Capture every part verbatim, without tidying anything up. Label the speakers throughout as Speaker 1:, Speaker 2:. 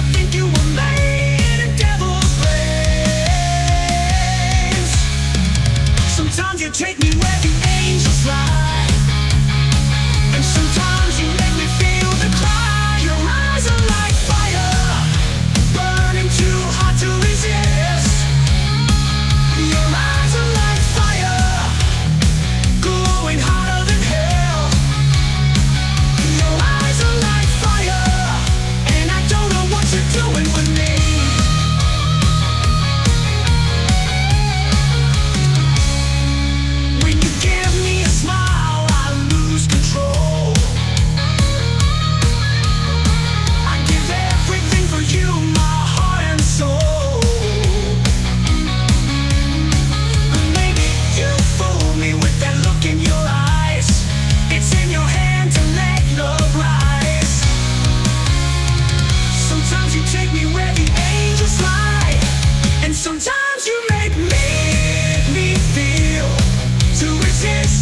Speaker 1: think you were made in devil's flames. Sometimes you take me where the angels fly, and sometimes you make me feel the cry. Your eyes are like fire, burning too hot to resist. Your eyes are like fire, glowing hotter than hell. Your eyes are like fire, and I don't know what you're doing with me. When you give me a smile, I lose control. I give everything for you, my heart and soul. But maybe you fool me with that look in your eyes. It's in your hand to let love rise. Sometimes you take me where the angels fly, and sometimes you make me, me feel to resist.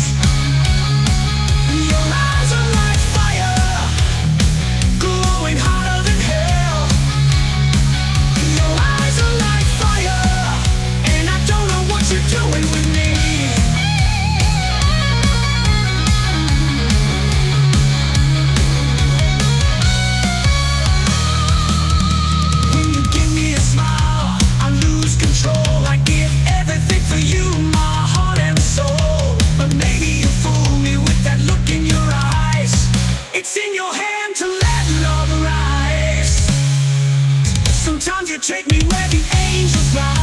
Speaker 1: Your eyes are like fire, glowing hotter than hell. Your eyes are like fire, and I don't know what you're doing with me. When you give me a smile, I lose control. I give everything for you, my heart and soul. But maybe you fool me with that look in your eyes. It's in your hand to let love rise. Sometimes you take me where the angels fly,